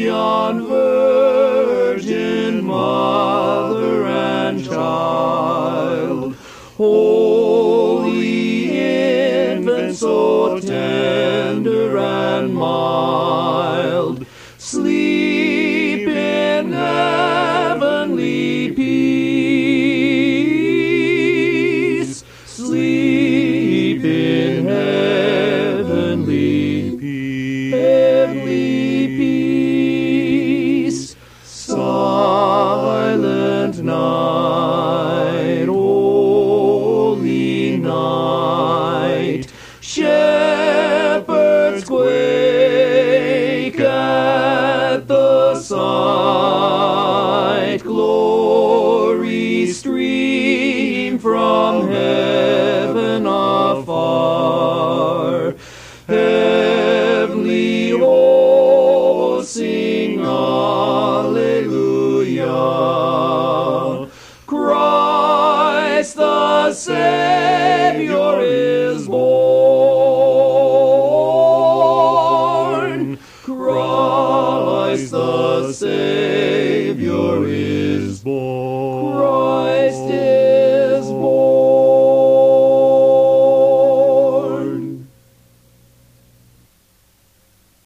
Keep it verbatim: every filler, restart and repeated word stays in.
beyond virgin, mother and child. Holy infant, so tender and mild, sleep in heavenly peace. Sleep in heavenly peace. Heavenly peace. Silent night, holy night, shepherds quake at the sight. Glory stream from heaven afar. Heavenly hosts sing Alleluia. Christ the Savior is born. Christ the Savior